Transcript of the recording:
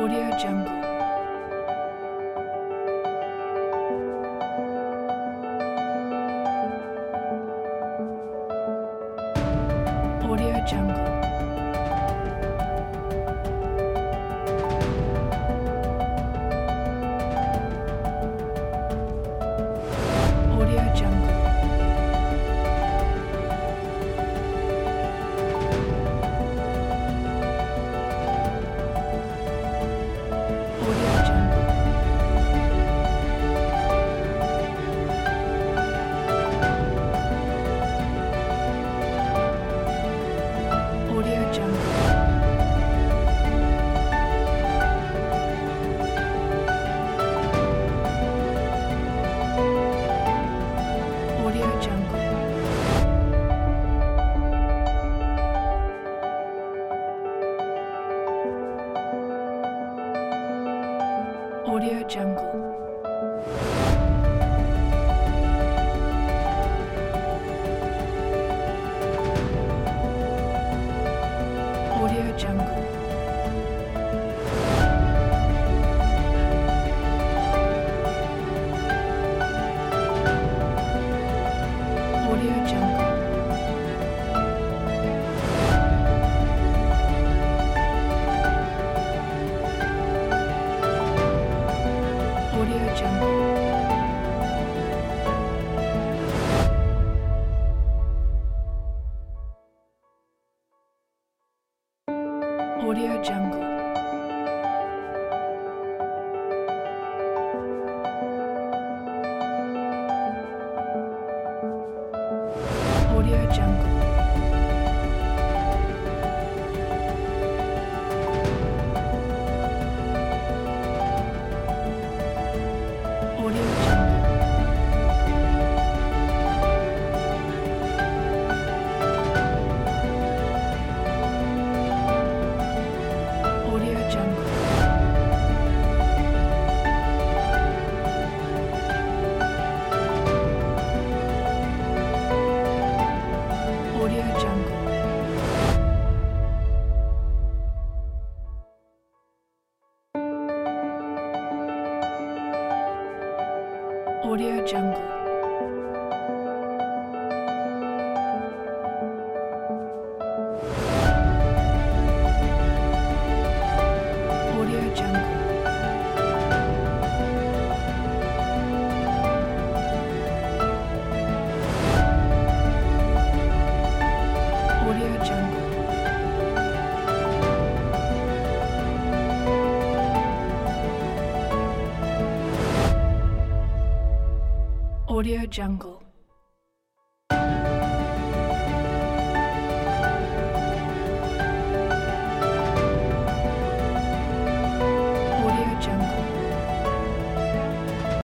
Audio Jungle. Audio Jungle. Audio Jungle. Audio Jungle. Audio Jungle. Audio Jungle. Audio Jungle. Audio Jungle. Audio Jungle. Audio Jungle. Audio Jungle. Audio Jungle. Audio Jungle. Audio Jungle. Audio Jungle. Audio Jungle. Audio Jungle. Audio Jungle. Audio Jungle.